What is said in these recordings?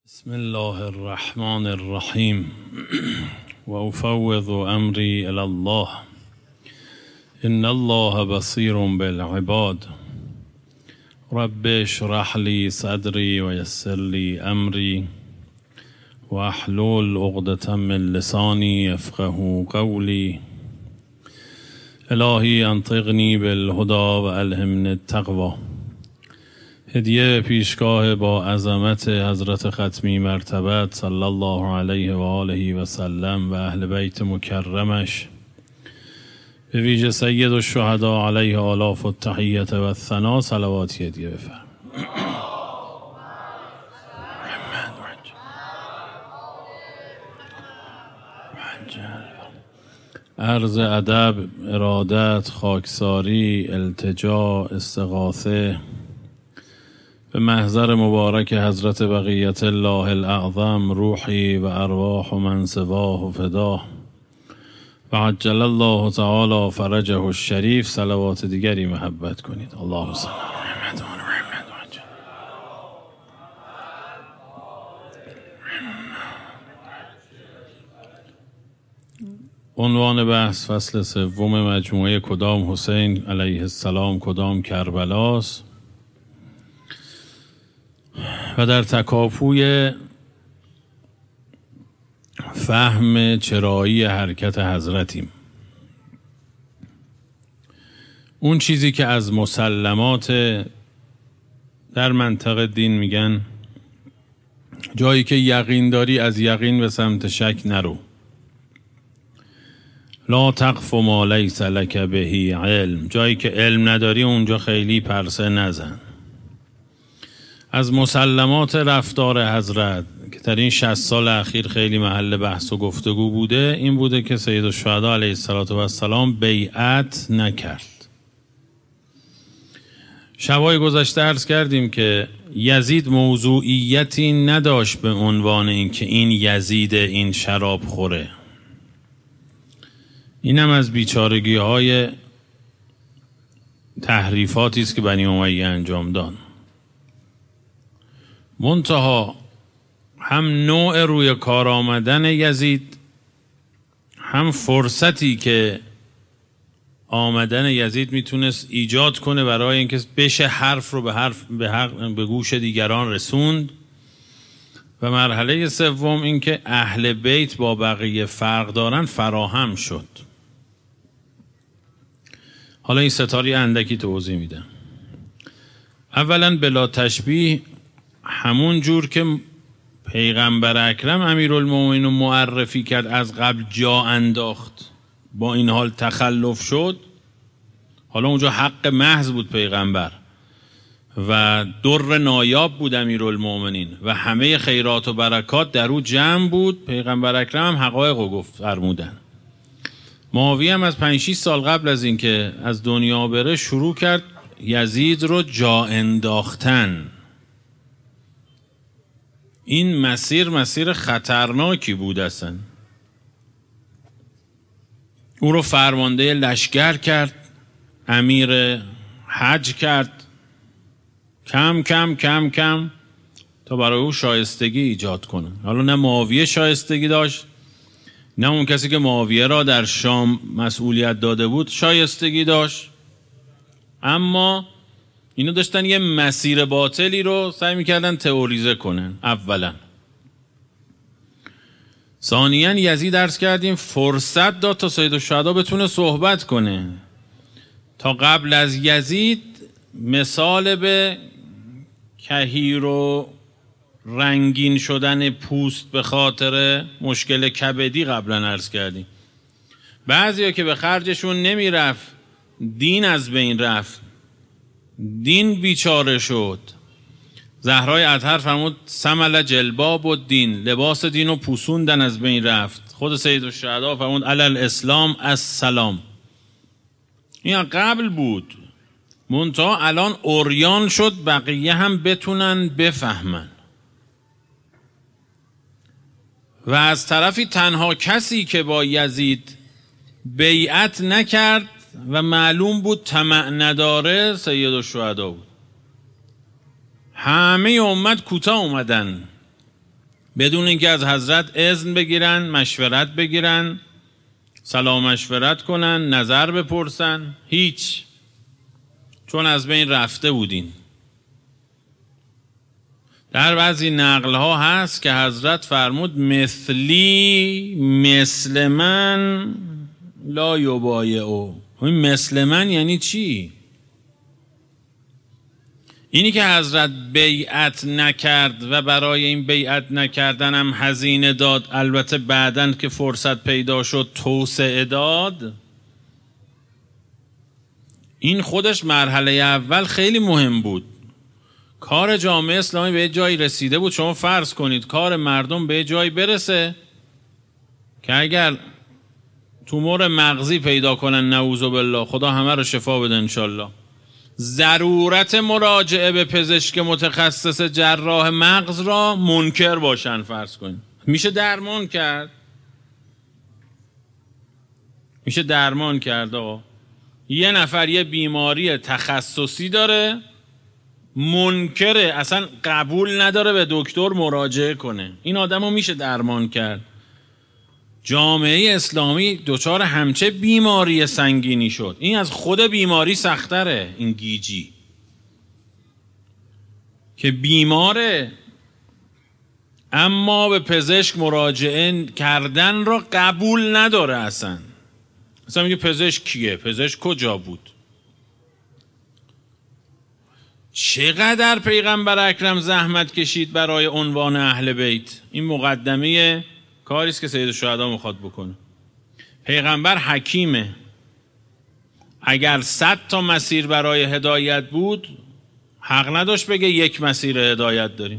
بسم الله الرحمن الرحیم و افوض امری الی الله ان الله بصیر بالعباد رب اشرح لی صدری و یسر لی امری و احلل عقدة من لسانی یفقهوا قولی الهی انطقنی بالهدی و الهمنی التقوی. هدیه پیشگاه با عظمت حضرت ختمی مرتبت صلی الله علیه و آله و سلم و اهل بیت مکرمش، به ویژه سید الشهدا علیه آلاف التحیت و الثنا صلواتی هدیه بفرم. عرض ادب، ارادت، خاکساری، التجا، استغاثه به محضر مبارک حضرت بقیت الله الاعظم، روحی و ارواح من سواه و فداه و عجل الله تعالی فرجه الشریف. صلوات دیگری محبت کنید. اللهم صل علی محمد و آل محمد و عجل. عنوان بحث فصل سوم مجموعه کدام حسین علیه السلام کدام کربلاست و در تکاپوی فهم چرایی حرکت حضرتیم. اون چیزی که از مسلمات در منطق دین میگن جایی که یقین داری از یقین به سمت شک نرو. لا تقف ما لیس لک به علم، جایی که علم نداری اونجا خیلی پرسه نزن. از مسلمات رفتار حضرت که در این 60 سال اخیر خیلی محل بحث و گفتگو بوده این بوده که سید الشهدا علیه السلام بیعت نکرد. شبای گذشته عرض کردیم که یزید موضوعیتی نداشت به عنوان این که این یزید این شراب خوره. اینم از بیچارگی های تحریفاتی است که بنی امیه انجام داد. منتها هم نوع روی کار آمدن یزید، هم فرصتی که آمدن یزید میتونست ایجاد کنه برای اینکه بشه حرف رو به گوش دیگران رسوند، و مرحله سوم اینکه اهل بیت با بقیه فرق دارن فراهم شد. حالا این ستاری اندکی توضیح میدم. اولا بلا تشبیه، همون جور که پیغمبر اکرم امیرالمومنین رو معرفی کرد از قبل جا انداخت، با این حال تخلف شد. حالا اونجا حق محض بود پیغمبر و در نایاب بود امیرالمومنین و همه خیرات و برکات در او جمع بود. پیغمبر اکرم هم حقایق رو گفت فرمودن. معاویه هم از 5-6 سال قبل از این که از دنیا بره شروع کرد یزید رو جا انداختن. این مسیر خطرناکی بود اصلا. او رو فرمانده لشکر کرد، امیر حج کرد، کم کم تا برای او شایستگی ایجاد کنه. حالا نه معاویه شایستگی داشت، نه اون کسی که معاویه را در شام مسئولیت داده بود شایستگی داشت، اما اینو داشتن یه مسیر باطلی رو سعی میکردن تئوریزه کنن. اولا. ثانیاً یزید عرض کردیم فرصت داد تا سید الشهدا بتونه صحبت کنه. تا قبل از یزید مثال به کهیر و رنگین شدن پوست به خاطر مشکل کبدی قبلا عرض کردیم. بعضیا که به خرجشون نمی رفت، دین از بین رفت، دین بیچاره شد. زهرای اطهر فرمود سمل جلباب و دین، لباس دین و پوسوندن از بین رفت. خود سید الشهدا فرمود علل اسلام السلام. این قبل بود، منتها الان عریان شد بقیه هم بتونن بفهمن. و از طرفی تنها کسی که با یزید بیعت نکرد و معلوم بود طمع نداره سید الشهدا بود. همه امت کوتاه اومدن، بدون اینکه از حضرت اذن بگیرن، مشورت بگیرن، سلام مشورت کنن، نظر بپرسن، هیچ، چون از بین رفته بودین. در بعضی نقل ها هست که حضرت فرمود مثلی مثل من لا یبایعو. این مثل من یعنی چی؟ اینی که حضرت بیعت نکرد و برای این بیعت نکردن هم هزینه داد، البته بعداً که فرصت پیدا شد توسعه داد، این خودش مرحله اول خیلی مهم بود. کار جامعه اسلامی به جایی رسیده بود، شما فرض کنید کار مردم به جایی برسه که اگر تومور مغزی پیدا کنن، نعوذ بالله، خدا همه رو شفا بده انشالله، ضرورت مراجعه به پزشک متخصص جراح مغز را منکر باشن، فرض کنید میشه درمان کرد؟ میشه درمان کرد؟ آقا یه نفر یه بیماری تخصصی داره، منکره، اصلا قبول نداره به دکتر مراجعه کنه، این آدم رو میشه درمان کرد؟ جامعه اسلامی دچار همچه بیماری سنگینی شد، این از خود بیماری سختره. این گیجی که بیماره اما به پزشک مراجعه کردن را قبول نداره، اصلا میگه پزشک کیه؟ پزشک کجا بود؟ چقدر پیغمبر اکرم زحمت کشید برای عنوان اهل بیت. این مقدمه کاریست که سید الشهدا میخواد بکنه. پیغمبر حکیمه، اگر 100 تا مسیر برای هدایت بود حق نداشت بگه یک مسیر هدایت داریم.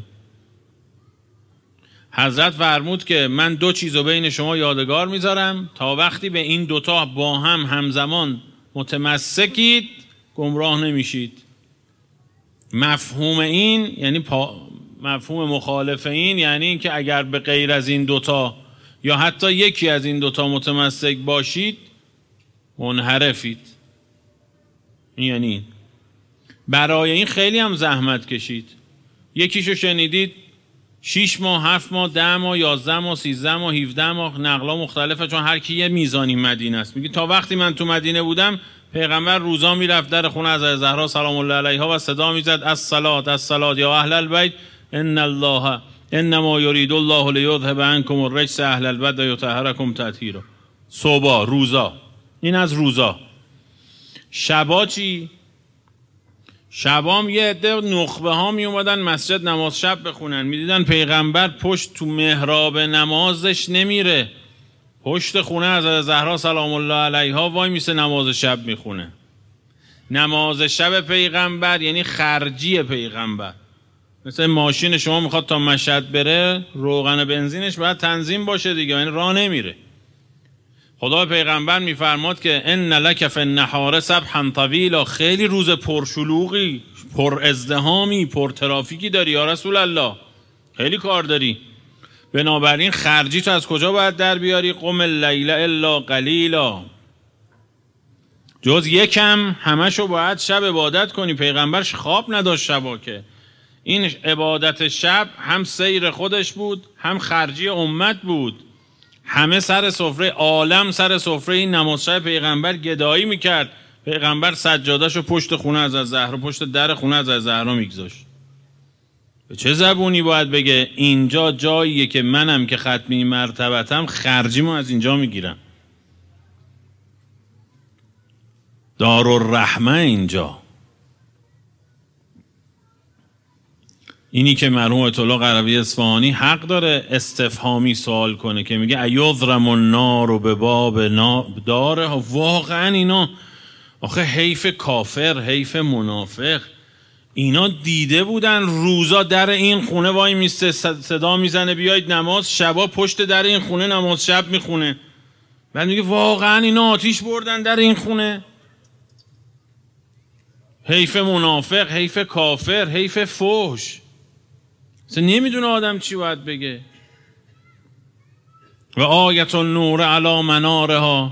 حضرت فرمود که من 2 چیزو بین شما یادگار میذارم، تا وقتی به این دوتا با هم همزمان متمسکید گمراه نمیشید. مفهوم این یعنی مفهوم مخالف این یعنی این که اگر به غیر از این دوتا یا حتی یکی از این دوتا متمسک باشید منحرفید. این یعنی این. برای این خیلی هم زحمت کشید. یکیشو شنیدید 6 ماه، 7 ماه، 10 ماه، 11 ماه، 13 ماه، 17 ماه، نقلا مختلفه چون هر کی یه میزانی مدینه است. میگه تا وقتی من تو مدینه بودم پیغمبر روزا میرفت در خونه از زهرا سلام الله علیها و صدا میزد الصلاة الصلاة یا اهل البیت ان الله انما یرید الله لیذهب عنکم الرجس اهل البیت و یطهرکم تطهیرا. صبح روزا، این از روزا. شبا چی؟ شبام یه عده نخبه ها می اومدن مسجد نماز شب بخونن، میدیدن پیغمبر پشت تو محراب نمازش نمیره، پشت خونه از زهرا سلام الله علیها وای میسه نماز شب میخونه. نماز شب پیغمبر یعنی خرجی پیغمبر. مثل ماشین شما میخواد تا مشهد بره روغن بنزینش باید تنظیم باشه دیگه، یعنی راه نمیره. خدا پیغمبر میفرماد که ان لک فی النهار سبحا طویلا، خیلی روز پرشلوغی، پر ازدحامی، پر ترافیکی داری یا رسول الله، خیلی کار داری. بنابراین خرجی تو از کجا باید در بیاری؟ قم اللیل الا قلیلا، جز یکم همشو باید شب عبادت کنی. پیغمبرش خواب نداشت شبا که. این عبادت شب هم سیر خودش بود هم خرجی امت بود. همه سر سفره عالم، سر سفره این نماز شب پیغمبر گدایی میکرد. پیغمبر سجادهشو پشت خونه از زهرا، پشت در خونه از زهرا میگذاشت. به چه زبونی باید بگه اینجا جاییه که منم که ختمی مرتبتم خرجیمو از اینجا میگیرم؟ دارالرحمه اینجا. اینی که مرحوم آیت الله قروی اصفهانی حق داره استفهامی سوال کنه که میگه ایضرم النار به باب داره. واقعا اینا آخه حیف کافر، حیف منافق، اینا دیده بودن روزا در این خونه وای میسته صدا میزنه بیایید نماز، شبا پشت در این خونه نماز شب میخونه. بعد میگه واقعا اینا آتیش بردن در این خونه. حیف منافق، حیف کافر، حیف فحش. اصلا نمیدونه آدم چی باید بگه. و آیت النور علی منارها،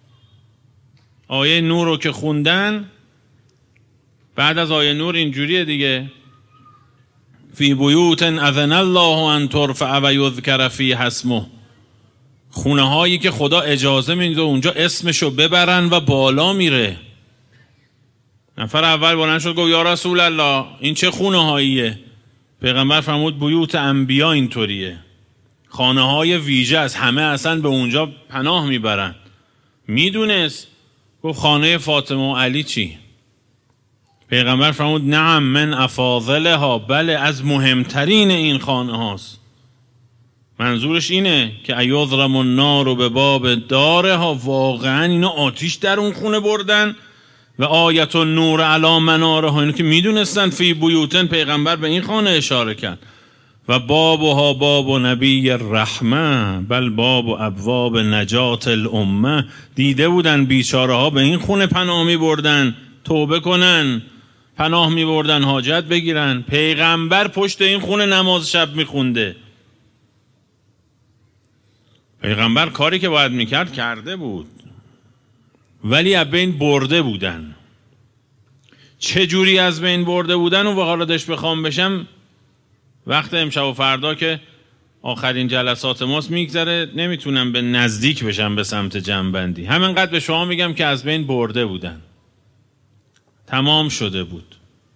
آیه نور رو که خوندن، بعد از آیه نور اینجوریه دیگه فی بیوت اذن الله ان ترفع و یذکر فیها اسمه، خونه هایی که خدا اجازه میده اونجا اسمشو ببرن و بالا میره. نفر اول بلند شد گفت یا رسول الله این چه خونه هاییه؟ پیغمبر فرمود بیوت انبیا اینطوریه، خانه های ویژه است، همه اصلا به اونجا پناه میبرن. میدونست. گفت خانه فاطمه و علی چی؟ پیغمبر فرمود نعم من افاضلها، بله از مهمترین این خانه هاست. منظورش اینه که ایضرم النار به باب دارها، واقعا اینا آتیش در اون خونه بردن. و آیت النور علی منارها، اینو که میدونستن. فی بیوتن، پیغمبر به این خانه اشاره کرد. و بابها باب نبی الرحمه بل باب ابواب نجات الامه، دیده بودن بیچاره ها به این خونه پناه می بردن توبه کنن، پناه می بردن حاجت بگیرن. پیغمبر پشت این خونه نماز شب می خونده. پیغمبر کاری که باید میکرد کرده بود، ولی از بین برده بودن. چه جوری از بین برده بودن و واردش بخوام بشم وقت امشب و فردا که آخرین جلسات ماست میگذره، نمیتونم به نزدیک بشم به سمت جمع‌بندی. همینقدر به شما میگم که از بین برده بودن، تمام شده بود،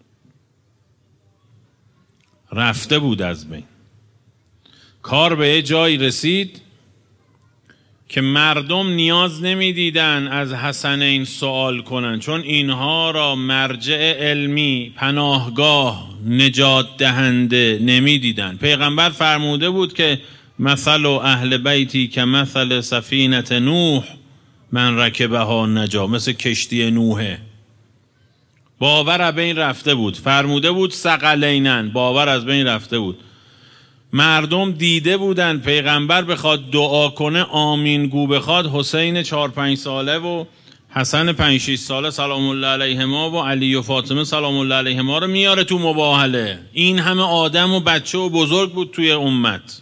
رفته بود از بین. کار به یه جایی رسید که مردم نیاز نمیدیدن از حسنین سوال کنن، چون اینها را مرجع علمی، پناهگاه، نجات دهنده نمیدیدن. پیغمبر فرموده بود که مثل اهل بیتی که مثل سفینه نوح من رکبها نجا، مثل کشتی نوحه. باور از بین رفته بود. فرموده بود ثقلینن، باور از بین رفته بود. مردم دیده بودن پیغمبر بخواد دعا کنه آمین گو بخواد، حسین 4-5 ساله و حسن 5-6 ساله سلام الله علیهما و علی و فاطمه سلام الله علیهما رو میاره تو مباهله. این همه آدم و بچه و بزرگ بود توی امت.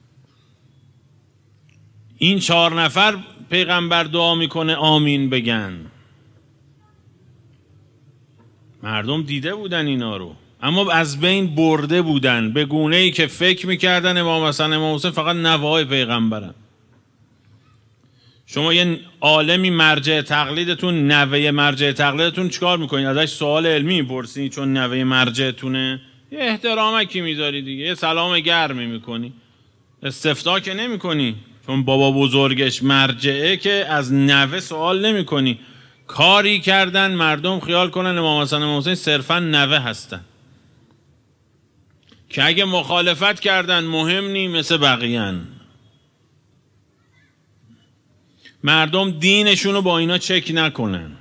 این 4 نفر پیغمبر دعا میکنه آمین بگن. مردم دیده بودن اینا رو، اما از بین برده بودن به گونه‌ای که فکر میکردن امام حسن امام حسین فقط نوای پیغمبرن. شما یه عالمی مرجع تقلیدتون، نوه مرجع تقلیدتون چیکار میکنید؟ ازش سوال علمی میپرسید چون نوه مرجعتونه؟ یه احترامکی میذاری دیگه، یه سلام گرمی میکنی، استفتاء که نمیکنی چون بابا بزرگش مرجعه که از نوه سوال نمیکنی. کاری کردن مردم خیال کنن امام حسن امام حسین صرفا نوه هستن که اگه مخالفت کردن مهم نی، مثل بقیه‌ن. مردم دینشونو با اینا چک نکنن.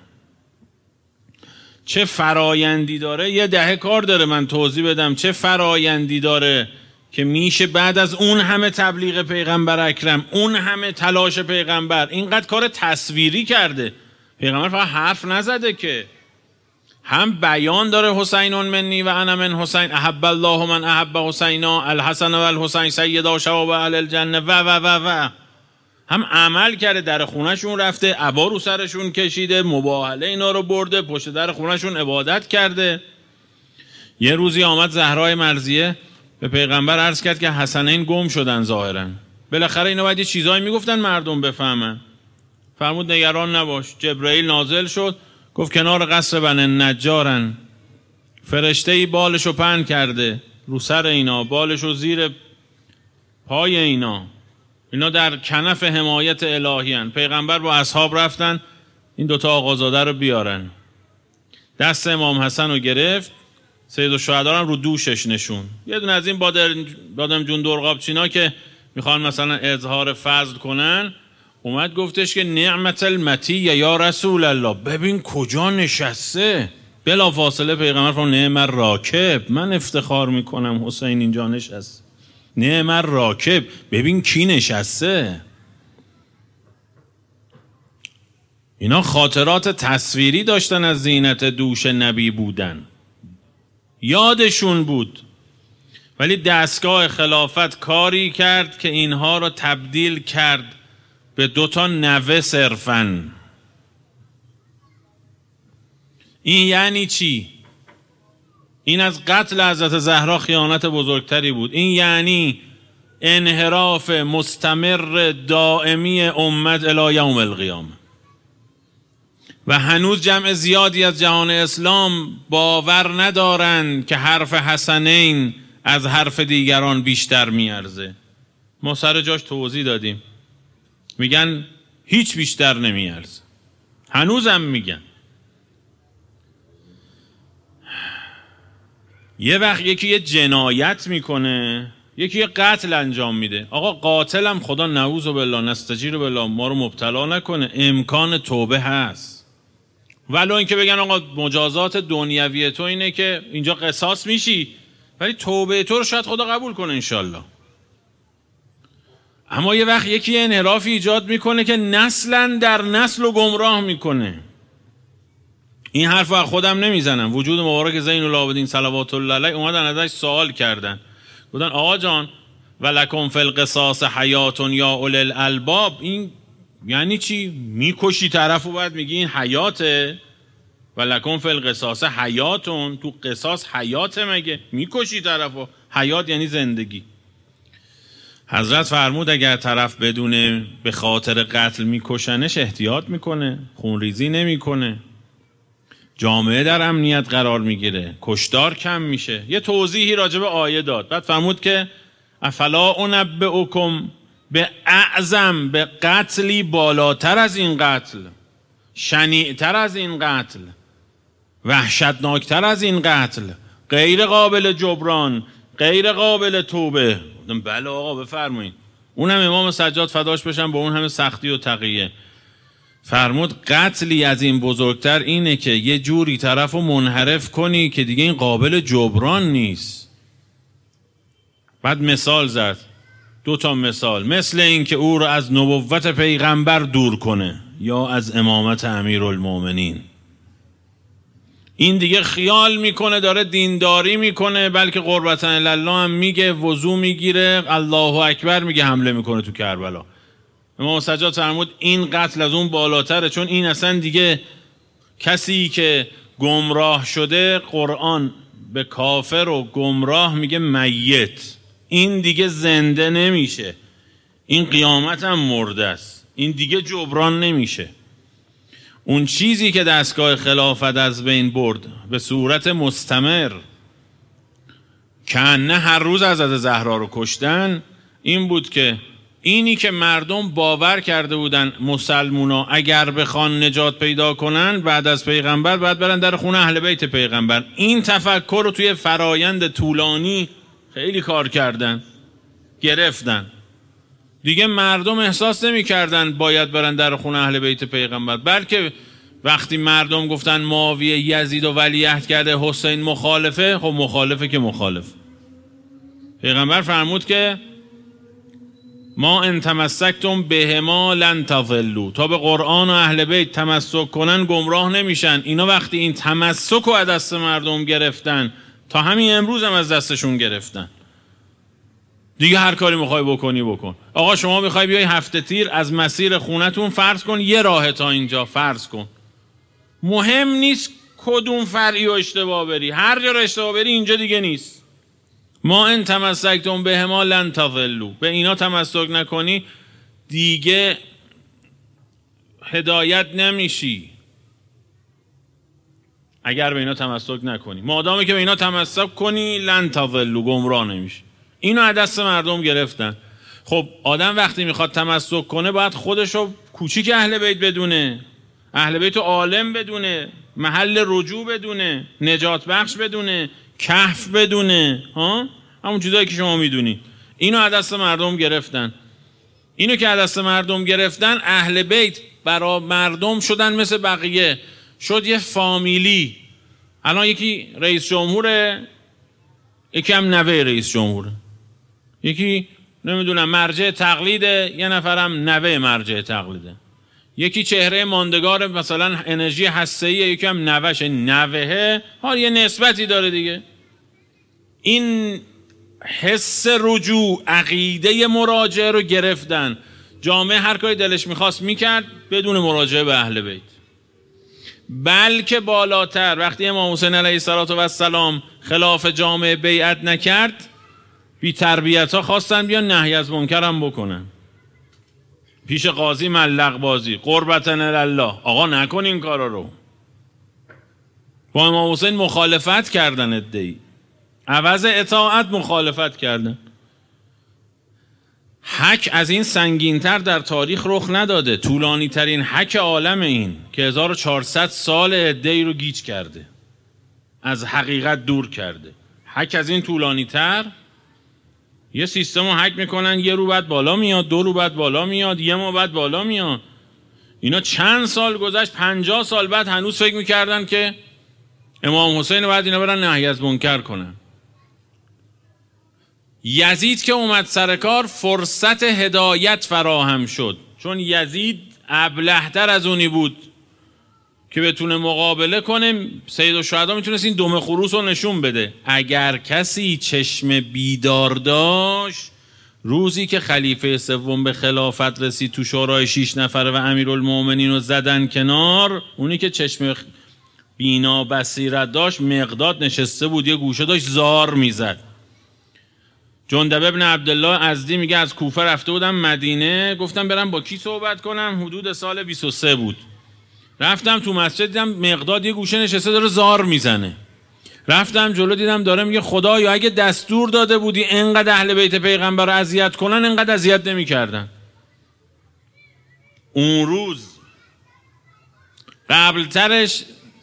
چه فرایندی داره، یه دهه کار داره من توضیح بدم چه فرایندی داره که میشه بعد از اون همه تبلیغ پیغمبر اکرم، اون همه تلاش پیغمبر، اینقدر کار تصویری کرده. پیغمبر فقط حرف نزده که، هم بیان داره حسین منی و انا من حسین، احب الله من احب حسینا، الحسن و الحسین سیدا شباب اهل الجنه و هم عمل کرده. در خونهشون رفته، عبا رو سرشون کشیده، مباهله اینا رو برده، پشت در خونهشون عبادت کرده. یه روزی آمد زهرای مرضیه به پیغمبر عرض کرد که حسنین گم شدن ظاهرا، بالاخره اینا باید یه چیزایی میگفتن مردم بفهمن. فرمود نگران نباش. جبرئیل نازل شد، گفت کنار قصر بنی نجارن، فرشته‌ای بالشو پهن کرده رو سر اینا، بالشو زیر پای اینا در کنف حمایت الهی هن. پیغمبر با اصحاب رفتن این دوتا آقازاده رو بیارن. دست امام حسن رو گرفت، سید الشهدا رو دوشش نشون. یه دونه از این بادم جون درغابچینا که میخوان مثلا اظهار فضل کنن، اومد گفتش که نعمت المتی یا رسول الله، ببین کجا نشسته. بلا فاصله پیغمبر فرمود نعم الراکب، من افتخار میکنم حسین اینجا نشسته. نعم الراکب، ببین کی نشسته. اینا خاطرات تصویری داشتن از زینت دوش نبی بودن، یادشون بود. ولی دستگاه خلافت کاری کرد که اینها را تبدیل کرد به 2 نوه صرفاً. این یعنی چی؟ این از قتل حضرت زهرا خیانت بزرگتری بود. این یعنی انحراف مستمر دائمی امت الی یوم القیامه. و هنوز جمع زیادی از جهان اسلام باور ندارند که حرف حسنین از حرف دیگران بیشتر میارزه. ما سر جاش توضیح دادیم، میگن هیچ بیشتر نمیارزه، هنوزم میگن. یه وقت یکی یه جنایت میکنه، یکی یه قتل انجام میده. آقا قاتلم خدا نعوذ بالله نستجیر بالله ما رو مبتلا نکنه، امکان توبه هست. ولو اینکه بگن آقا مجازات دنیوی تو اینه که اینجا قصاص میشی، ولی توبه تو رو شاید خدا قبول کنه انشالله. اما یه وقت یکی انحرافی ایجاد میکنه که نسلا در نسل رو گمراه میکنه. این حرف رو خودم نمیزنم، وجود مبارک زین العابدین صلوات الله علیه اومدن ازش سوال کردن، گفتن آقا جان ولکم فی القصاص حیات یا اولی الالباب، این یعنی چی؟ میکشی طرفو بعد میگی این حیاته؟ ولکم فی القصاص حیاتون، تو قصاص حیاته مگه؟ میکشی طرفو، حیات یعنی زندگی. حضرت فرمود اگر طرف بدونه به خاطر قتل میکشنش احتیاط میکنه، خونریزی نمیکنه، جامعه در امنیت قرار میگیره، کشتار کم میشه. یه توضیحی راجع به آیه داد، بعد فرمود که افلا انبئکم به اعظم، به قتلی بالاتر از این قتل، شنیعتر از این قتل، وحشتناکتر از این قتل، غیر قابل جبران، غیر قابل توبه. بله آقا بفرمایید. اونم امام سجاد فداش بشن با اون همه سختی و تقیه. فرمود قتلی از این بزرگتر اینه که یه جوری طرفو منحرف کنی که دیگه این قابل جبران نیست. بعد مثال زد، 2 مثال، مثل این که او رو از نبوت پیغمبر دور کنه یا از امامت امیرالمومنین. این دیگه خیال میکنه داره دینداری میکنه، بلکه قربتن الله هم میگه، وضو میگیره، الله اکبر میگه، حمله میکنه تو کربلا. امام سجاد فرمود این قتل از اون بالاتره، چون این اصلا دیگه کسی که گمراه شده، قرآن به کافر و گمراه میگه میت، این دیگه زنده نمیشه، این قیامت هم مرده است، این دیگه جبران نمیشه. اون چیزی که دستگاه خلافت از بین برد به صورت مستمر، که نه هر روز حضرت زهرا رو کشتن، این بود که اینی که مردم باور کرده بودن مسلمونا اگر بخوان نجات پیدا کنن بعد از پیغمبر باید برن در خونه اهل بیت پیغمبر. این تفکر رو توی فرایند طولانی خیلی کار کردن، گرفتن. دیگه مردم احساس نمی کردن باید برن در خونه اهل بیت پیغمبر، بلکه وقتی مردم گفتن معاویه یزید و ولیعهد کرده، حسین مخالفه، خب مخالفه که مخالف. پیغمبر فرمود که ما ان تمسکتم بهما لن تضلوا، تا به قرآن و اهل بیت تمسک کنن گمراه نمیشن. اینا وقتی این تمسک رو از دست مردم گرفتن، تا همین امروز هم از دستشون گرفتن. دیگه هر کاری میخوای بکنی بکن. آقا شما میخوای بیای هفته تیر از مسیر خونتون فرض کن یه راه تا اینجا فرض کن، مهم نیست کدوم فرعی رو اشتباه بری، هر جا رو اشتباه بری اینجا دیگه نیست. ما ان تمسکتم بهما لن تضلوا، به اینا تمسک نکنی دیگه هدایت نمیشی. اگر به اینا تمسک نکنی، مادامی که به اینا تمسک کنی لن تضلوا، گمراه نمیشی. اینو از دست مردم گرفتن. خب آدم وقتی میخواد تمسک کنه باید خودشو کوچیک اهل بیت بدونه، اهل بیت عالم بدونه، محل رجوع بدونه، نجات بخش بدونه، کهف بدونه، همون چیزایی که شما میدونی. اینو از دست مردم گرفتن. اینو که از دست مردم گرفتن، اهل بیت برای مردم شدن مثل بقیه، شد یه فامیلی. الان یکی رئیس جمهوره، یکی هم نوه رئیس جمهوره، یکی نمیدونم مرجع تقلیده، یه نفرم نوه مرجع تقلیده، یکی چهره ماندگار مثلا انرژی هسته‌ایه، یکی هم نوهشه. نوهه حال یه نسبتی داره دیگه. این حس رجوع، عقیده مراجعه رو گرفتن. جامعه هر کاری دلش میخواست میکرد بدون مراجعه به اهل بیت. بلکه بالاتر وقتی امام حسین علیه السلام خلاف جامعه بیعت نکرد، بی تربیت ها خواستن بیان نهی از منکر هم بکنن، پیش قاضی ملق بازی، قربتن الله، آقا نکن این کارا رو. با امام حسین مخالفت کردن، ادعی عوض اطاعت مخالفت کردن. حک از این سنگینتر در تاریخ رخ نداده. طولانی ترین حک عالم این که 1400 سال ادعی رو گیج کرده، از حقیقت دور کرده. حک از این طولانی تر. یه سیستم رو حک میکنن، یه رو بعد بالا میاد، 2 رو بعد بالا میاد، یه ماه بعد بالا میاد. اینا چند سال گذشت، 50 سال بعد هنوز فکر میکردن که امام حسین بعد اینا برن نهی از منکر کنن. یزید که اومد سر کار، فرصت هدایت فراهم شد، چون یزید ابله‌تر از اونی بود که بتونه مقابله کنه. سیدالشهدا میتونست این دم خروس رو نشون بده. اگر کسی چشم بیدار داشت، روزی که خلیفه سوم به خلافت رسید، تو شورای 6 نفره و امیرالمومنین رو زدن کنار، اونی که چشم بینا بصیرت داشت، مقداد نشسته بود یه گوشه داشت زار میزد. جندب ابن عبدالله ازدی میگه از کوفه رفته بودم مدینه، گفتم برم با کی صحبت کنم، حدود سال 23 بود. رفتم تو مسجد دیدم مقداد یه گوشه نشسته داره زار میزنه. رفتم جلو دیدم داره میگه خدایا اگه دستور داده بودی انقدر اهل بیت پیغمبر رو اذیت کنن، انقدر اذیت نمیکردن. اون روز قبل ترش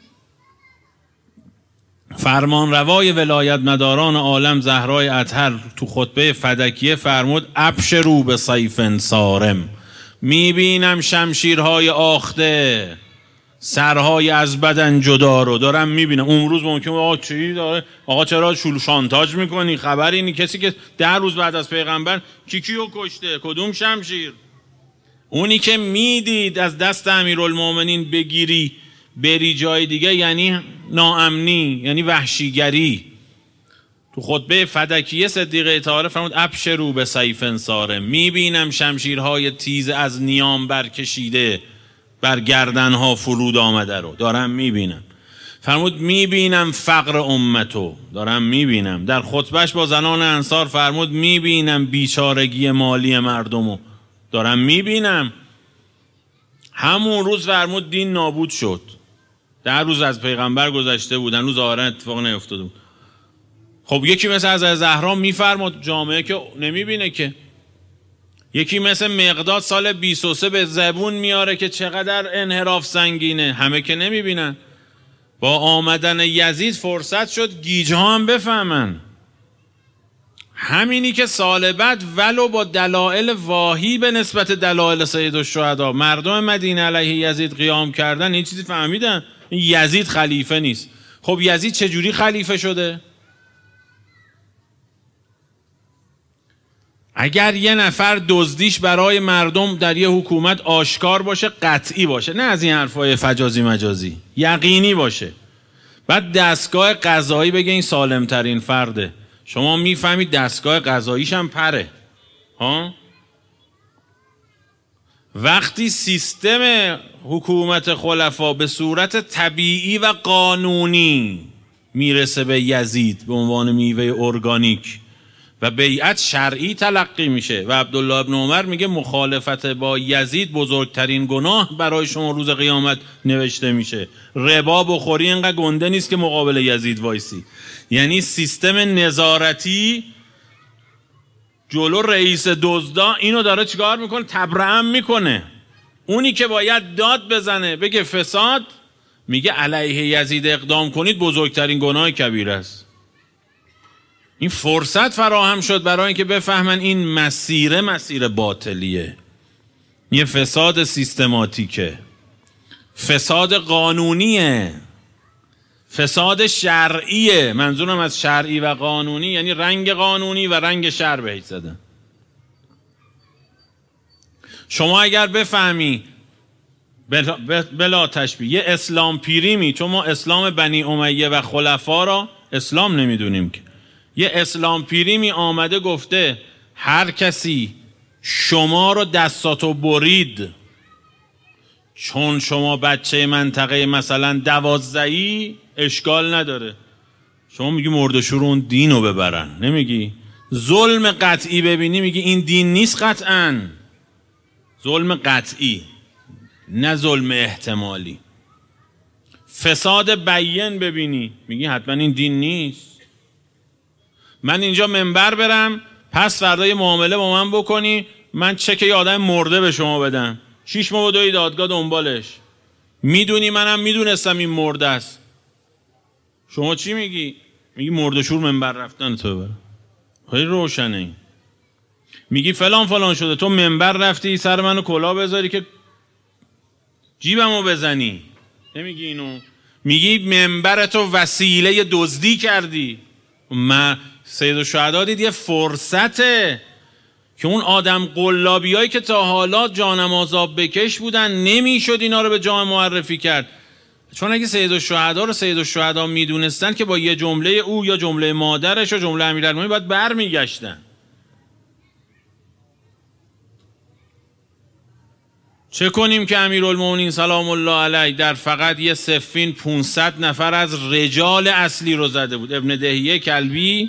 فرمانروای ولایت مداران عالم زهرای اطهر تو خطبه فدکیه فرمود ابشروا به سیف صارم، میبینم شمشیرهای آخته، سرهای از بدن جدا رو دارم میبینم. اون روز ممکنه آقا چی داره، آقا چرا شانتاج میکنی، خبری اینی کسی که 10 روز بعد از پیغمبر کیو کشته، کدوم شمشیر؟ اونی که میدید از دست امیرالمومنین بگیری بری جای دیگه یعنی ناامنی، یعنی وحشیگری. تو خطبه فدکیه صدیقه طاهره فرمود ابشروا به سیف صارم، میبینم شمشیرهای تیز از نیام برکشیده بر گردنها فرود آمده رو دارم میبینم. فرمود میبینم فقر امتو، دارم میبینم. در خطبهش با زنان انصار فرمود میبینم بیچارگی مالی مردمو، دارم میبینم. همون روز فرمود دین نابود شد. 10 روز از پیغمبر گذشته بود، هنوز ظاهرا اتفاق نیفتاده بود. خب یکی مثل از زهرا میفرماد جامعه که نمیبینه که، یکی مثل مقداد سال 23 به زبون میاره که چقدر انحراف سنگینه، همه که نمیبینن. با آمدن یزید فرصت شد گیجه ها هم بفهمن. همینی که سال بعد ولو با دلائل واهی به نسبت دلائل سیدالشهدا مردم مدینه علیه یزید قیام کردن، این چیزی فهمیدن یزید خلیفه نیست. خب یزید چجوری خلیفه شده؟ اگر یه نفر دزدیش برای مردم در یه حکومت آشکار باشه، قطعی باشه، نه از این حرفای فجازی مجازی، یقینی باشه، بعد دستگاه قضایی بگه این سالم ترین فرده، شما میفهمید دستگاه قضاییش هم پره ها؟ وقتی سیستم حکومت خلفا به صورت طبیعی و قانونی میرسه به یزید به عنوان میوه ارگانیک و بیعت شرعی تلقی میشه و عبدالله ابن عمر میگه مخالفت با یزید بزرگترین گناه برای شما روز قیامت نوشته میشه. ربا بخوری اینقدر گنده نیست که مقابل یزید وایسی. یعنی سیستم نظارتی جلو رئیس دزدا اینو داره چیکار میکنه؟ تبرئه میکنه. اونی که باید داد بزنه بگه فساد، میگه علیه یزید اقدام کنید، بزرگترین گناه کبیره است. این فرصت فراهم شد برای اینکه بفهمن این مسیر باطلیه، یه فساد سیستماتیکه، فساد قانونیه، فساد شرعیه. منظورم از شرعی و قانونی یعنی رنگ قانونی و رنگ شرع بهش زدن. شما اگر بفهمی بلا تشبیه یه اسلام پیریمی، چون ما اسلام بنی امیه و خلفا را اسلام نمیدونیم که، یه اسلام پیریمی آمده گفته هر کسی شما رو دستاتو برید چون شما بچه منطقه مثلا 12ی اشکال نداره، شما میگی مرده‌شور اون دین رو ببرن، نمیگی ظلم قطعی ببینی میگی این دین نیست قطعاً. ظلم قطعی، نه ظلم احتمالی. فساد بیان ببینی میگی حتما این دین نیست. من اینجا منبر برم پس فردا یه معامله با من بکنی، من چک یه آدم مرده به شما بدم، 6 ماه بدوی دادگاه دنبالش، میدونی منم میدونستم این مرده است. شما چی میگی؟ میگی مرده‌شور منبر رفتن تو ببر. خیلی روشنه این. میگی فلان فلان شده، تو منبر رفتی سر منو کلاه بذاری که جیبمو بزنی، نمیگی اینو. میگی منبرتو وسیله دزدی کردی. من سید الشهدا دید یه فرصته که اون آدم قلابیایی که تا حالا جانم آذاب بکش بودن نمیشد اینا رو به جامعه معرفی کرد. چون اگه سید الشهدا رو سید الشهدا میدونستن که با یه جمله او یا جمله مادرش یا جمله امیرالمومنین باید برمیگشتن. چه کنیم که امیرالمومنین سلام الله علیه در فقط یه صفین 500 نفر از رجال اصلی رو زده بود. ابن دهیه کلبی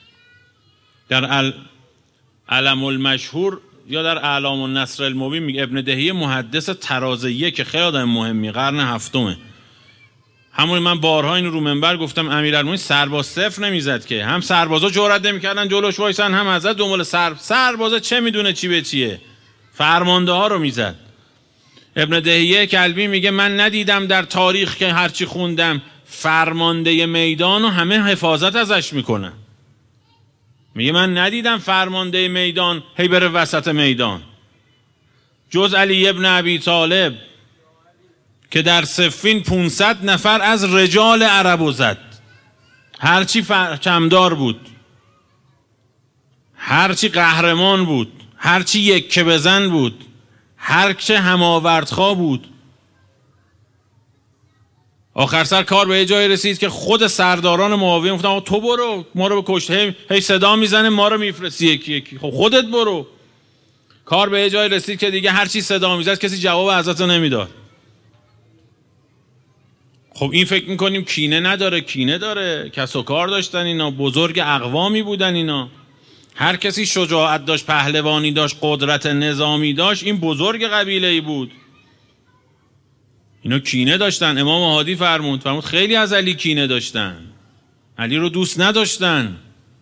در علم المشهور یا در اعلام النصر المبین میگه، ابن دهیه محدث ترازیه که خیلی آدم مهمی، قرن هفتمه. همون من بارها اینو رو منبر گفتم، امیرالمومنین سرباز صفر نمیزد که، هم سربازا جرئت نمیکردن جلوش وایسن، هم ازت دنبال سربازا چه میدونه چی به چیه، فرمانده ها رو میزد. ابن دهیه کلبی میگه من ندیدم در تاریخ که هرچی خوندم فرمانده میدان و همه حفاظت ازش میکنن. میگه من ندیدم فرمانده میدان هی بره وسط میدان، جز علی ابن ابی طالب که در صفین 500 نفر از رجال عربو زد. هرچی کمدار بود، هرچی قهرمان بود، هرچی یکه بزن بود، هرچه هماوردخواه بود. آخر سر کار به جای رسید که خود سرداران معاون گفتن تو برو ما رو بکش، هی صدا میزنه ما رو میفرستی یکی یکی، خب خودت برو. کار به جای رسید که دیگه هر چی صدا میزد کسی جواب ازت نمیداد. خب این فکر میکنیم کینه نداره، کینه داره. کس و کار داشتن اینا، بزرگ اقوامی بودن اینا، هر کسی شجاعت داشت، پهلوانی داشت، قدرت نظامی داشت، این بزرگ قبیله‌ای بود. اینا کینه داشتن. امام هادی فرمود خیلی از علی کینه داشتن، علی رو دوست نداشتن.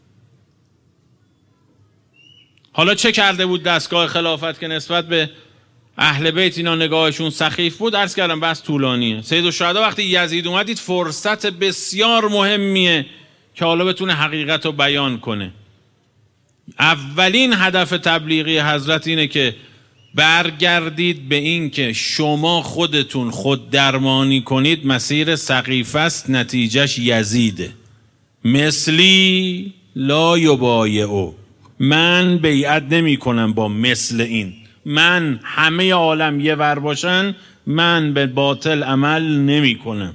حالا چه کرده بود دستگاه خلافت که نسبت به اهل بیت اینا نگاهشون سخیف بود؟ عرض کردم بس طولانیه. سید الشهدا وقتی یزید اومد دید فرصت بسیار مهمیه که حالا بتونه حقیقت رو بیان کنه. اولین هدف تبلیغی حضرت اینه که برگردید به این که شما خودتون خود درمانی کنید، مسیر سقیفه است، نتیجهش یزیده. مثلی لا یبایعو، من بیعت نمی کنم با مثل این، من همه عالم یه ور باشن من به باطل عمل نمی کنم.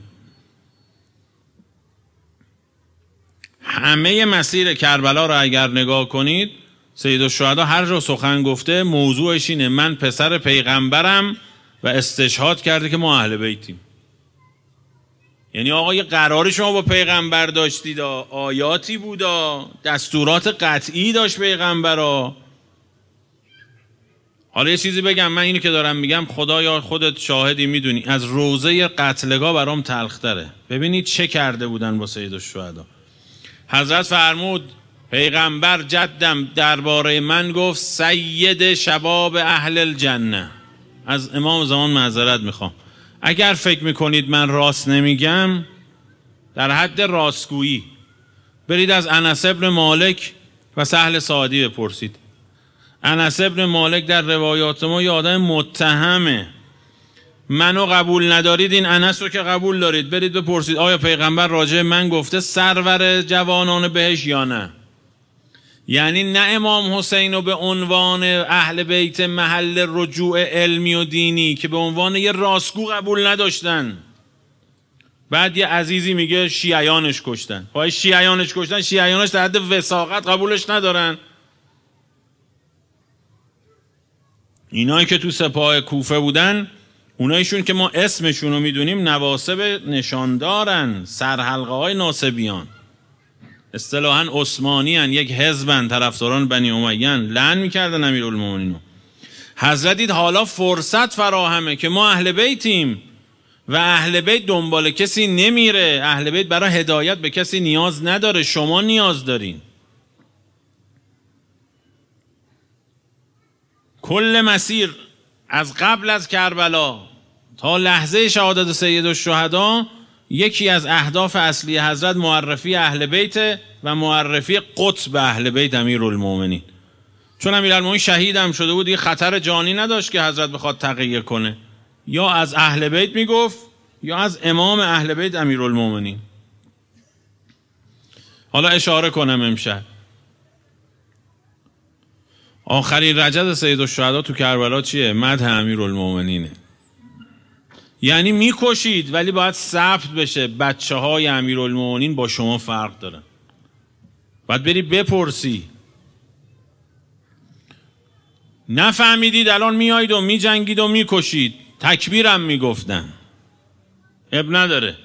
همه مسیر کربلا رو اگر نگاه کنید، سید الشهدا هر جا سخن گفته موضوعش اینه من پسر پیغمبرم و استشهاد کرده که ما اهل بیتیم. یعنی آقا یه قراری شما با پیغمبر داشتید، آیاتی بود، دستورات قطعی داشت پیغمبرا. حالا یه چیزی بگم، من اینو که دارم میگم خدایا خودت شاهدی، میدونی از روزه قتلگاه برام تلختره. ببینید چه کرده بودن با سید الشهدا. حضرت فرمود پیغمبر جدم درباره من گفت سید شباب اهل الجنه. از امام زمان معذرت میخوام، اگر فکر میکنید من راست نمیگم، در حد راستگویی برید از انس ابن مالک و سهل ساعدی بپرسید. انس ابن مالک در روایات ما یه آدم متهمه. منو قبول ندارید، این انس رو که قبول دارید برید بپرسید آیا پیغمبر راجع من گفته سرور جوانان بهش یا نه. یعنی نه امام حسین رو به عنوان اهل بیت محل رجوع علمی و دینی که به عنوان یه راستگو قبول نداشتن. بعد یه عزیزی میگه شیعیانش کشتن. پای شیعیانش کشتن، شیعیانش در حد وثاقت قبولش ندارن. اینایی که تو سپاه کوفه بودن، اونایشون که ما اسمشون رو میدونیم نواسب نشاندارن، سرحلقه های ناسبیان. اصطلاحاً عثمانی هن، یک حزبن، طرفداران بنی امیه، لعن میکردن امیرالمومنین. حضرت دید حالا فرصت فراهمه که ما اهل بیتیم و اهل بیت دنبال کسی نمیره، اهل بیت برای هدایت به کسی نیاز نداره، شما نیاز دارین. کل مسیر از قبل از کربلا تا لحظه شهادت سید الشهدا یکی از اهداف اصلی حضرت معرفی اهل بیت و معرفی قطب اهل بیت امیرالمومنین. چون امیرالمومنین شهید هم شده بود، دیگه خطر جانی نداشت که حضرت بخواد تقیه کنه، یا از اهل بیت میگفت یا از امام اهل بیت امیرالمومنین. حالا اشاره کنم امشب آخرین رجز سید الشهدا تو کربلا چیه؟ مدح امیرالمومنینه. یعنی میکشید ولی باید ثبت بشه بچه های امیرالمومنین با شما فرق دارن، باید بری بپرسی. نفهمیدید الان میایید و میجنگید و میکشید، تکبیرم میگفتن، اب نداره.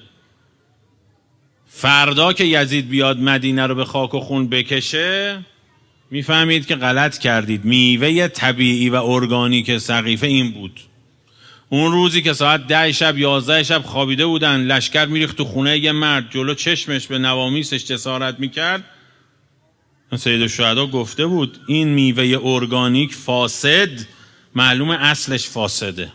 فردا که یزید بیاد مدینه رو به خاک و خون بکشه میفهمید که غلط کردید. میوه طبیعی و ارگانیک سقیفه این بود. اون روزی که ساعت 10 شب 11 شب خوابیده بودن، لشکر میریخت تو خونه یه مرد، جلو چشمش به نوامیسش جسارت میکرد، سید الشهدا گفته بود این میوه ارگانیک فاسد، معلوم اصلش فاسده.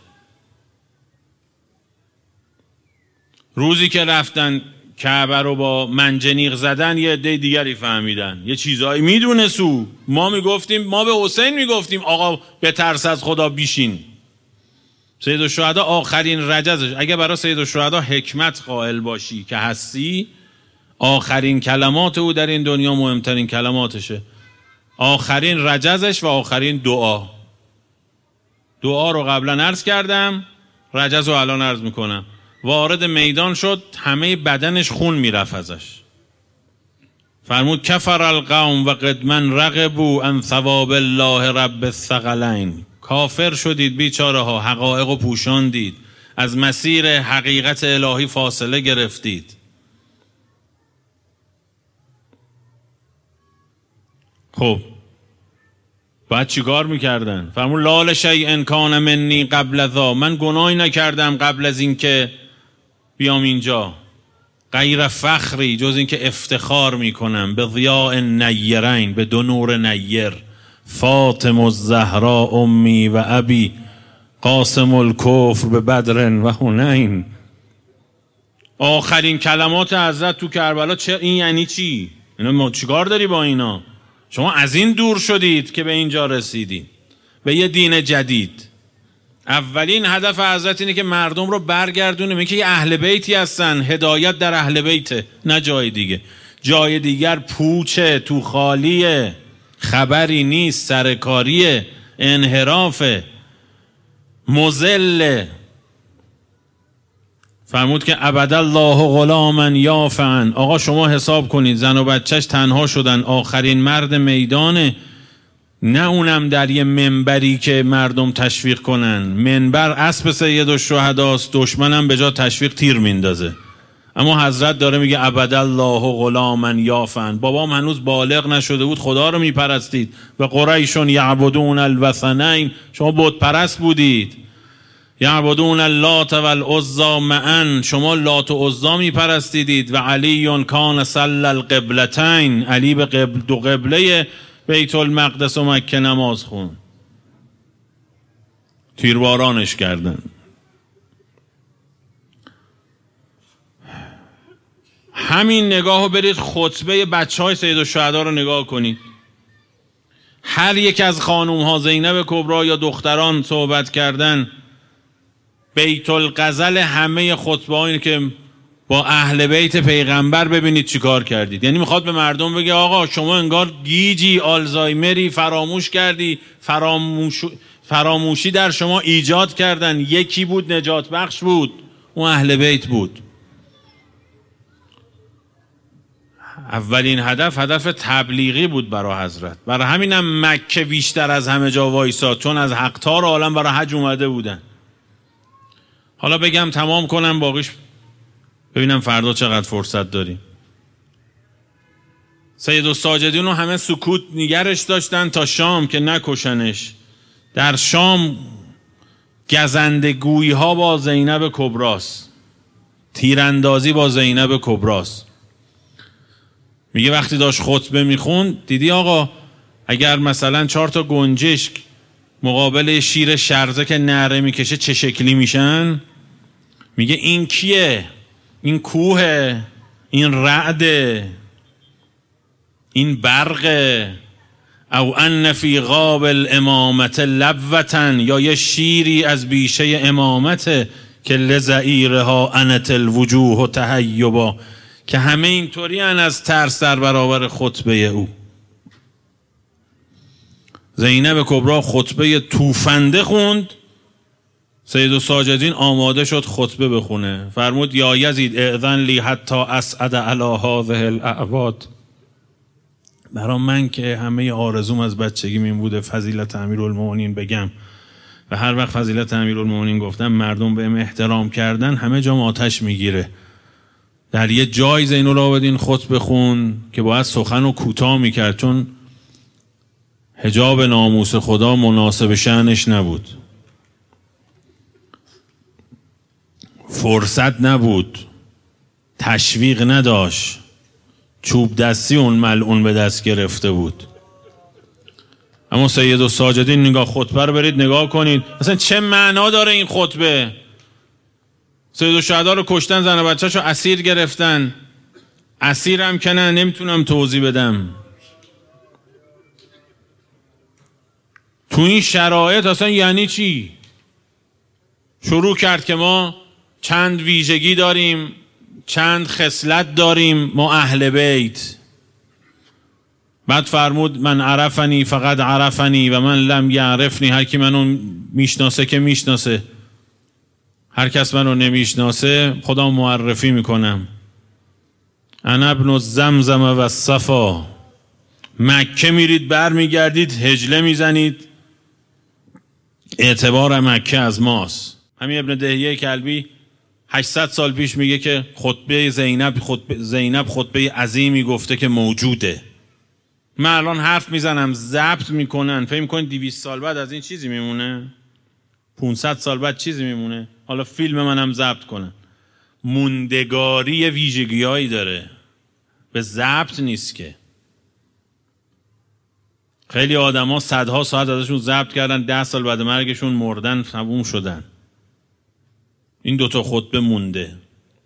روزی که رفتن کعبه رو با منجنیق زدن، یه عده دیگری فهمیدن، یه چیزایی میدونستو. ما میگفتیم، ما به حسین میگفتیم آقا بترس از خدا بیشین. سید الشهدا آخرین رجزش، اگه برای سید الشهدا حکمت قائل باشی که هستی، آخرین کلمات او در این دنیا مهمترین کلماتشه. آخرین رجزش و آخرین دعا رو قبلا عرض کردم، رجز رو الان عرض میکنم. وارد میدان شد، همه بدنش خون میرفت ازش. فرمود کفر القوم و قد من رغبوا عن ثواب الله رب الثقلین. کافر شدید بیچاره ها، حقایق و پوشاندید، از مسیر حقیقت الهی فاصله گرفتید. خب باید چیکار میکردن؟ فرمود لال شیء کان منی قبل ذا، من گناهی نکردم قبل از این که بیام اینجا، غیر فخری، جز این که افتخار میکنم، به ضیاء نیرین، به دو نور نیر، فاطم الزهرا امی و ابی، قاسم الکفر به بدر و حنین. آخرین کلمات حضرت تو کربلا این یعنی چی؟ اینا ما چیکار داری با اینا؟ شما از این دور شدید که به اینجا رسیدید، به یه دین جدید. اولین هدف حضرت اینه که مردم رو برگردونه، میگه یه اهل بیتی هستن، هدایت در اهل بیته، نه جای دیگه. جای دیگر پوچه، تو خالیه، خبری نیست، سرکاریه، انحرافه، مذله. فرمود که ابدالله غلاما یافعا. آقا شما حساب کنید، زن و بچهش تنها شدن، آخرین مرد میدانه، نه اونم در یه منبری که مردم تشویق کنن. منبر اسب سید الشهداست، دشمنم به جا تشویق تیر میندازه. اما حضرت داره میگه ابدالله غلاما یافعا. بابام هنوز بالغ نشده بود، خدا رو میپرستید. و قریشون یعبدون الوثنین، شما بت پرست بودید. یعبدون اللات و العزی معا، شما لات و عزی میپرستیدید. و علی کان صلی القبلتین، علی به دو قبله بیت المقدس و مکه نماز خون. تیربارانش کردن. همین نگاهو برید خطبه بچه های سید الشهدا رو نگاه کنید. هر یک از خانوم ها، زینب کبرا یا دختران صحبت کردن. بیت الغزل همه خطبه ها اینه که با اهل بیت پیغمبر ببینید چی کار کردید. یعنی میخواد به مردم بگه آقا شما انگار گیجی، آلزایمری، فراموش کردی، فراموشی در شما ایجاد کردن. یکی بود نجات بخش بود، اون اهل بیت بود. اولین هدف تبلیغی بود برای حضرت. برای همینم مکه بیشتر از همه جا وایساد، چون از اقطار عالم برای حج اومده بودن. حالا بگم تمام کنم، باقیش ببینم فردا چقدر فرصت داریم. سیدالساجدین رو همه سکوت نگرش داشتن تا شام که نکشنش. در شام گزندگویی ها با زینب کبراست، تیراندازی با زینب کبراست. میگه وقتی داشت خطبه میخوند دیدی آقا اگر مثلا 4 تا گنجشک مقابل شیر شرزه که نره میکشه چه شکلی میشن؟ میگه این کیه؟ این کوه، این رعده، این برقه. او ان فی غاب الامامت لبوتن، یا یه شیری از بیشه امامته که لزعیرها انت الوجوه و تهیبا، که همه اینطوری هن از ترس در برابر خطبه او. زینب کبرا خطبه توفنده خوند، سیدالساجدین آماده شد خطبه بخونه. فرمود یا یزید اذن لی حتی اسعد علی هذه الاعواد، برای من که همه آرزوم از بچگی این بوده فضیلت امیرالمومنین بگم و هر وقت فضیلت امیرالمومنین گفتم مردم بهم احترام کردن همه جام آتش میگیره. در یه جای زین العابدین خطبه خون که باید سخن رو کوتاه میکرد چون حجاب ناموس خدا مناسب شأنش نبود، فرصت نبود، تشویق نداشت، چوب دستی اون ملعون به دست گرفته بود. اما سیدالساجدین نگاه خطبه رو برید نگاه کنید، اصلا چه معنا داره این خطبه؟ سیدالشهدا رو کشتن، زن و بچه‌شو اسیر گرفتن، اسیرم که نه نمیتونم توضیح بدم. تو این شرایط اصلا یعنی چی؟ شروع کرد که ما چند ویژگی داریم، چند خصلت داریم ما اهل بیت. بعد فرمود من عرفنی فقط عرفنی و من لم یعرفنی، هر کی منو میشناسه که میشناسه، هر کس منو نمیشناسه خدا معرفی میکنم. انا ابن الزمزم و الصفا. مکه میرید بر میگردید هجله میزنید، اعتبار مکه از ماست. همین ابن دهیه کلبی 800 سال پیش میگه که خطبه زینب خطبه عظیمی گفته که موجوده. من الان حرف میزنم ضبط میکنن، فکر میکنید 200 سال بعد از این چیزی میمونه؟ 500 سال بعد چیزی میمونه؟ حالا فیلم منم ضبط کنن. موندگاری ویژگیایی داره، به ضبط نیست که. خیلی آدما صدها ساعت ازشون ضبط کردن، 10 سال بعد مرگشون مردن، تموم شدن. این 2 تا خطبه مونده.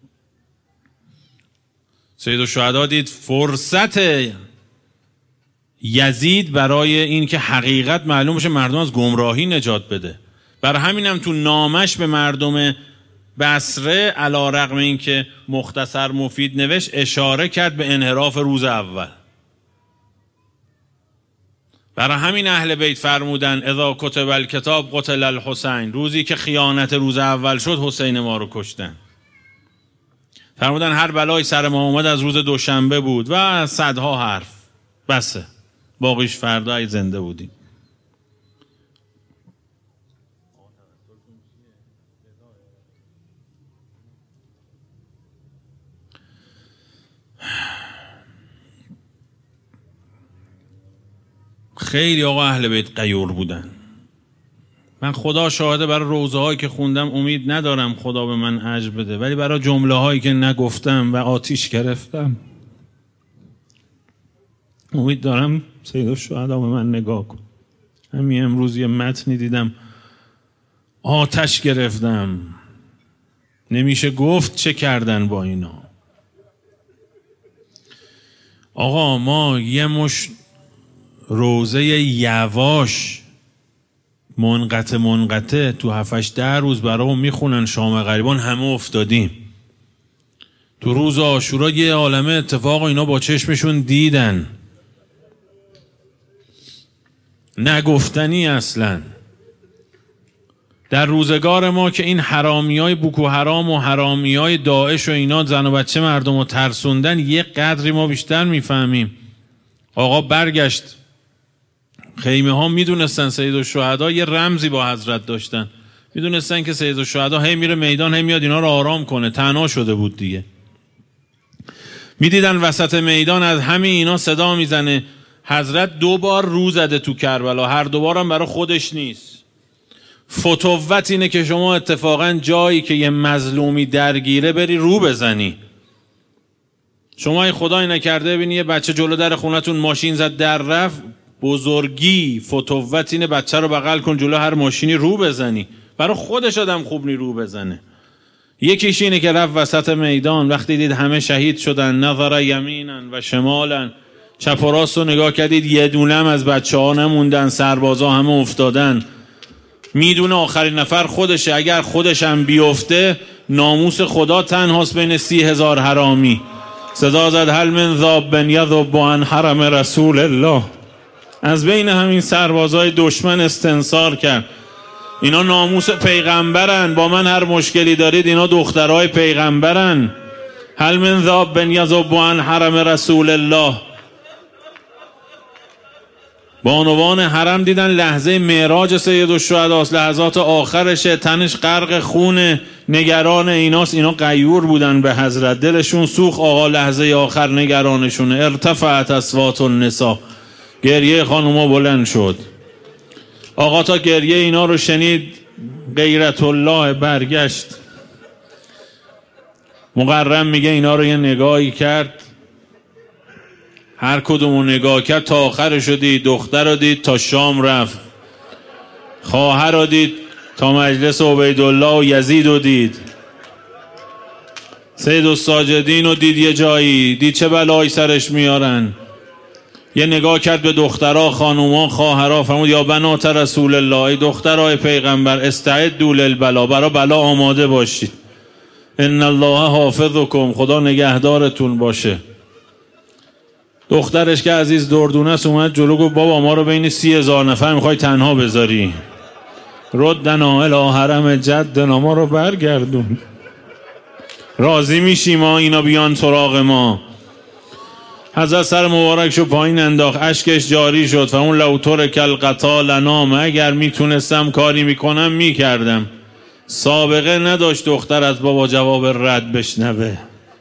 سیدالشهدا دید فرصت یزید برای این که حقیقت معلوم بشه، مردم از گمراهی نجات بده. برای همینم تو نامش به مردم بصره علی رغم این که مختصر مفید نوشت اشاره کرد به انحراف روز اول. برای همین اهل بیت فرمودن اذا کتب الکتاب قتل الحسین، روزی که خیانت روز اول شد حسین ما رو کشتن. فرمودن هر بلای سر ما اومد از روز دوشنبه بود و صدها حرف، بسه باقیش فردا ای زنده بودیم. خیلی آقا اهل بیت غیور بودن. من خدا شاهده برای روزه هایی که خوندم امید ندارم خدا به من اجر بده، ولی برای جمله هایی که نگفتم و آتیش گرفتم امید دارم سیدالشهدا به من نگاه کن. همین امروز یه متنی دیدم آتش گرفتم، نمیشه گفت چه کردن با اینا. آقا ما یه مش روزه یواش منقطع تو 7-8 روز برامون میخونن شام غریبان، همه افتادیم. تو روز عاشورا یه عالمه اتفاق اینا با چشمشون دیدن، نگفتنی اصلا. در روزگار ما که این حرامیای بوکو حرام و حرامیای داعش و اینا زن و بچه مردم رو ترسوندن، یه قدری ما بیشتر میفهمیم. آقا برگشت، خیمه ها میدونستن سیدالشهدا یه رمزی با حضرت داشتن، میدونستن که سیدالشهدا هی میره میدان هی میاد اینا رو آرام کنه، تنها شده بود دیگه. میدیدن وسط میدان از همین اینا صدا میزنه حضرت 2 بار رو زده تو کربلا، هر 2 بارم برای خودش نیست. فتوت اینه که شما اتفاقا جایی که یه مظلومی درگیره بری رو بزنی. شما ای خدای نکرده ببینی یه بچه جلو در خونتون ماشین زد در رفت، بزرگی فتوت اینه بچه رو بغل کن جلو هر ماشینی رو بزنی. برای خودش آدم خوب نی رو بزنه. یکیش اینه که رفت وسط میدان، وقتی دید همه شهید شدن، نظر یمینن و شمالن، چپ و راست رو نگاه کردید یه دونم از بچه ها نموندن، سربازا همه افتادن. میدونه آخرین نفر خودشه، اگر خودشم بیفته ناموس خدا تنهاست بین 30,000 حرامی. صدا زد هل من ذاب یذب عن حرم رسول الله. از بین همین سربازای دشمن استنصار کرد. اینا ناموس پیغمبرن، با من هر مشکلی دارید اینا دخترای پیغمبرن. هل من ذاب یذب عن حرم رسول الله. بانوان حرم دیدن لحظه معراج سید الشهدا، لحظات آخرشه، تنش غرق خونه، نگران ایناست. اینا غیور بودن به حضرت، دلشون سوخت آقا لحظه آخر نگرانشونه. ارتفعت اصوات النساء، گریه خانوما بلند شد. آقا تا گریه اینا رو شنید غیرت الله برگشت. مقرم میگه اینا رو یه نگاهی کرد، هر کدومو نگاه کرد تا آخرش رو دید. دختر رو دید تا شام رفت، خواهر رو دید تا مجلس عبیدالله و یزید رو دید، سید الساجدین رو دید یه جایی، دید چه بلایی سرش میارن. یه نگاه کرد به دخترها، خانوما، خواهرها، فرمود یا بنات رسول الله، ای دخترای پیغمبر استعدوا للبلا، برای بلا آماده باشید. ان الله حافظکم، خدا نگهدارتون باشه. دخترش که عزیز دردونه است اومد جلو گفت بابا ما رو بین 30,000 نفر میخوای تنها بذاری؟ ردنا الی حرم جدنا، ما رو برگردون. راضی میشی ما اینا بیان سراغ ما؟ حضرت سر مبارکشو پایین انداخت، اشکش جاری شد. فاون لو ترک القتال نام، اگر میتونستم کاری میکنم میکردم. سابقه نداشت دختر از بابا جواب رد بشنوه.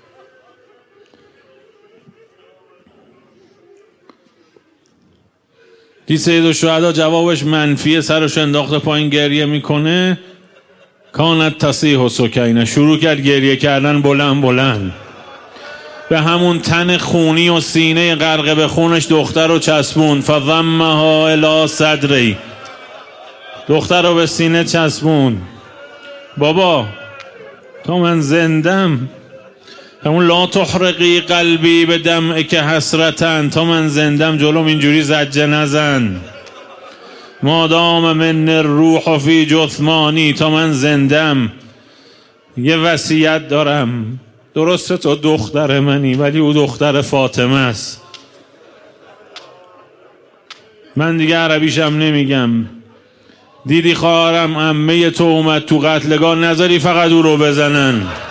دید سید الشهدا جوابش منفیه، سرش انداخته پایین گریه میکنه. کانت تصیح و سکینه، شروع کرد گریه کردن بلند بلند. به همون تن خونی و سینه غرق به خونش دختر رو چسبون. فضمها الی صدری، دختر رو به سینه چسبون. بابا تا من زندم، همون لا تحرقی قلبی به دمعه که حسرتن، تا من زندم جلوم اینجوری زجه نزن. مادام من الروح فی جثمانی، تا من زندم یه وصیت دارم. درسته تو دختر منی ولی او دختر فاطمه است. من دیگه عربیشم نمیگم. دیدی خواهرم عمه تو اومد تو قتلگاه، نذاری فقط او رو بزنن.